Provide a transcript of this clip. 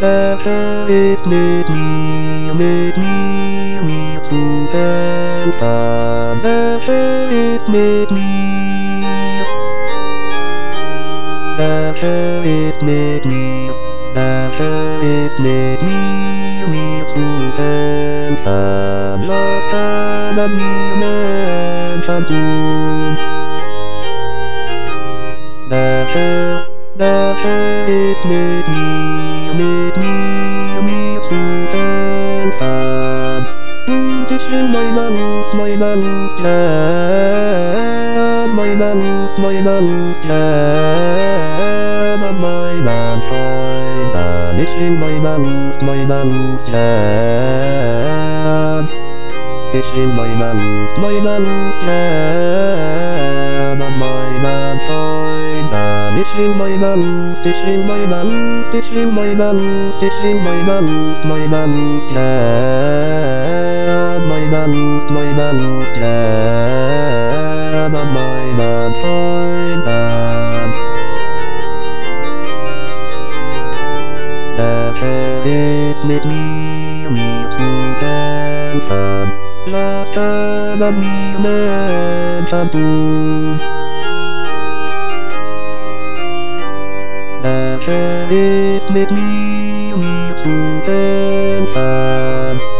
Welche ist mit mir zu kämpfen? Welche ist mit mir? Welche ist mit mir? Welche ist mit mir zu kämpfen? Was können wir Menschen tun? Welche ist mit mir zu kämpfen? Und ich will meine Lust geben, meine Lust geben, meinen Freunden. Ich will meine Lust geben. Ich will meine Lust geben, meinen Freunden. Ich will meine Lust, ich will meine Lust, ich will meine Lust, ich will meine Lust geben, meine Lust geben, meinen Freunden. Welche ist mit mir zu kämpfen? Was können wir Menschen tun? Welche ist mit mir zu kämpfen?